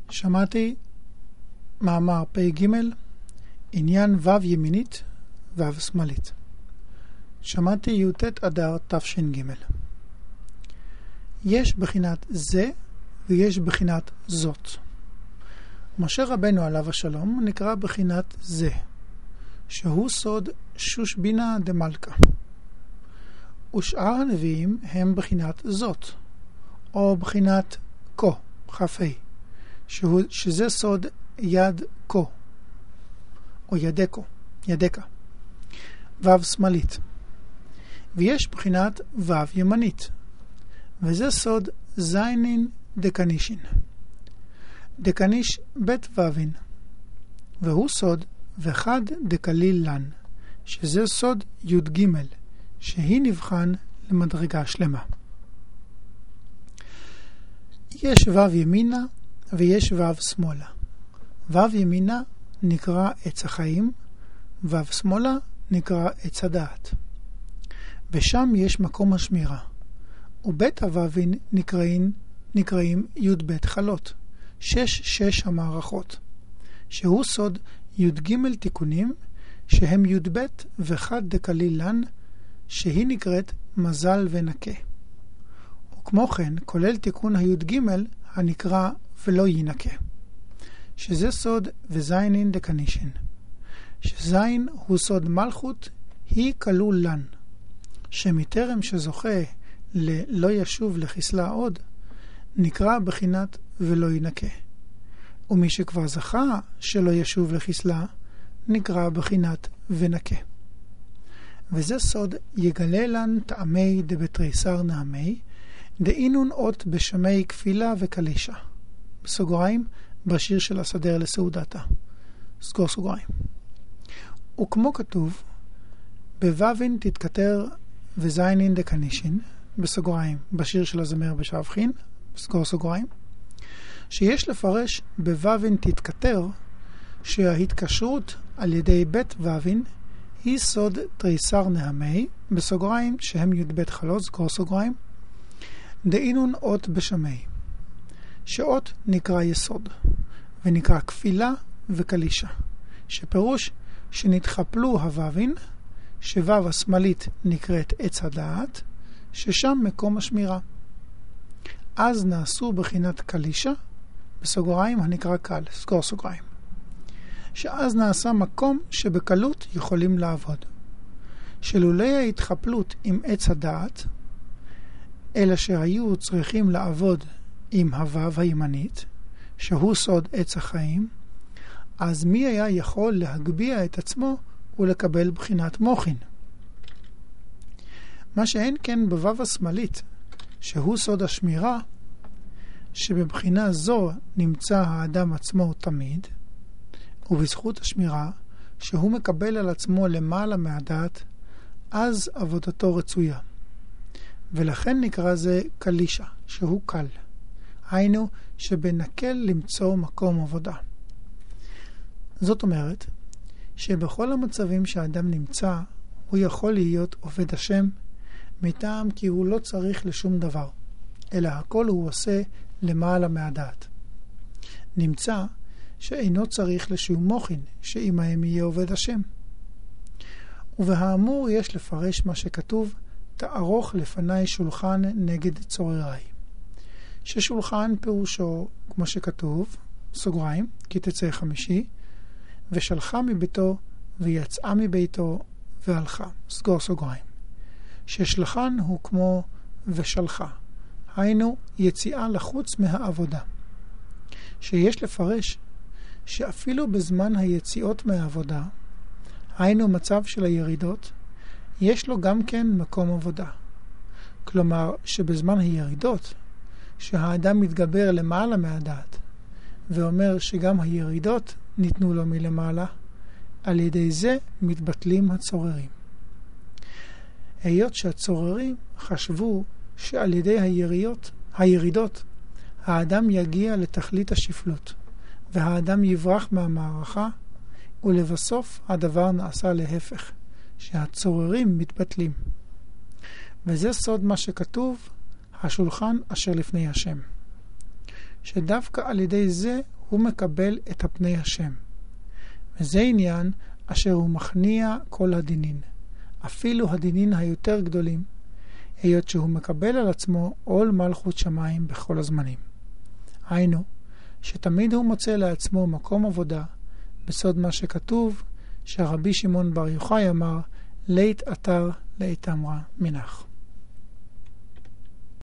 שמעתי מאמר פ"ג, עניין ו' ימינית ו' שמאלית. שמעתי י"ט אדר תש"ג. יש בחינת זה ויש בחינת זאת. משה רבנו עליו השלום נקרא בחינת זה, שהוא סוד שושבינה דמלכה. ושאר הנביאים הם בחינת זאת, או בחינת כה, חפי, שזה סוד יד כה, או ידקה, ו' שמאלית. ויש בחינת ו' ימנית, וזה סוד זיינין דקנישין. דקניש בית ו"ין, והוא סוד וחד דקליל לן, שזה סוד י"ג, שהיא נבחן למדרגה שלמה. יש ו' ימינה ויש ו' שמאלה. ו' ימינה נקרא עץ החיים, ו' שמאלה נקרא עץ הדעת. ושם יש מקום השמירה, ובית הו"ין נקראים י"ב חלות, 6 המערכות, שהוא סוד י"ג תיקונים, שהם י"ב וחד דקליל לן, שהיא נקראת מזל ונקה. וכמו כן כולל תיקון הי"ג הנקרא ולא ינקה, שזה סוד וזיינין דקנישין, שזין הוא סוד מלכות, היא כלול לן, שמטרם שזוכה ללא ישוב לחסלה עוד, נקרא בחינת ולא ינקה. ומי שכבר זכה שלא ישוב לחסלה, נקרא בחינת ונקה. וזה סוד יגלה לן טעמי דבתריסר נעמי, דאינון אות בשמי כפילה וקלישה. בסוגריים, בשיר של הסדר לסעודתה. סגור סוגריים. וכמו כתוב, בו"ין תתכתר וזיינין דקנישין, בסוגריים, בשיר של הזמר בשבחין, סגור סוגריים, שיש לפרש בו"ין תתכתר, שההתקשרות על ידי בית ו"ין היא סוד תריסר נעמי, בסוגריים, שהם י"ב חלות, סגור סוגריים, דאינון אות בשמי, שאות נקרא יסוד, ונקרא כפילה וקלישה, שפירוש שנתחפלו הו"ין, שו' השמאלית נקראת עץ הדעת, ששם מקום השמירה. אז נעשו בחינת קלישה, בסוגריים הנקרא קל, סגור סוגריים, שאז נעשה מקום שבקלות יכולים לעבוד. שלולי ההתחפלות עם עץ הדעת, אלא שהיו צריכים לעבוד עם הו"ב הימנית, שהוא סוד עץ החיים, אז מי היה יכול להגביע את עצמו ולקבל בחינת מוחין? מה שאין כן בו"ב השמאלית, שהוא סוד השמירה, שבבחינה זו נמצא האדם עצמו תמיד, ובזכות השמירה, שהוא מקבל על עצמו למעלה מהדעת, אז עבודתו רצויה. ולכן נקרא זה קלישה, שהוא קל. היינו שבנקל למצוא מקום עבודה. זאת אומרת, שבכל המצבים שהאדם נמצא, הוא יכול להיות עובד השם, מטעם כי הוא לא צריך לשום דבר, אלא הכל הוא עושה למעלה מהדעת. נמצא שאינו צריך לשום מוחין, שעמהם יהיה עובד השם. ובהאמור יש לפרש מה שכתוב, תערוך לפני שולחן נגד צורריי. ששולחן פירושו, כמו שכתוב, סוגריים, כי תצא חמישי, ושלחה מביתו ויצאה מביתו והלכה, סגור סוגריים. ששלחן הוא כמו ושלחה, היינו יציאה לחוץ מהעבודה. שיש לפרש שאפילו בזמן היציאות מהעבודה, היינו מצב של הירידות, יש לו גם כן מקום עבודה. כלומר שבזמן הירידות, שהאדם מתגבר למעלה מהדעת, ואומר שגם הירידות ניתנו לו מלמעלה, על ידי זה מתבטלים הצוררים. היות שהצוררים חשבו שעל ידי הירידות האדם יגיע לתכלית השפלות, והאדם יברח מהמערכה, ולבסוף הדבר נעשה להפך, שהצוררים מתבטלים. וזה סוד מה שכתוב, השולחן אשר לפני השם. שדווקא על ידי זה הוא מקבל את הפני השם. וזה עניין אשר הוא מכניע כל הדינין, אפילו הדינין היותר גדולים, היות שהוא מקבל על עצמו עול מלכות שמיים בכל הזמנים. היינו, שתמיד הוא מוצא לעצמו מקום עבודה, בסוד מה שכתוב, שרבי שמעון בר יוחאי אמר, לית אתר לית אמרה מנח.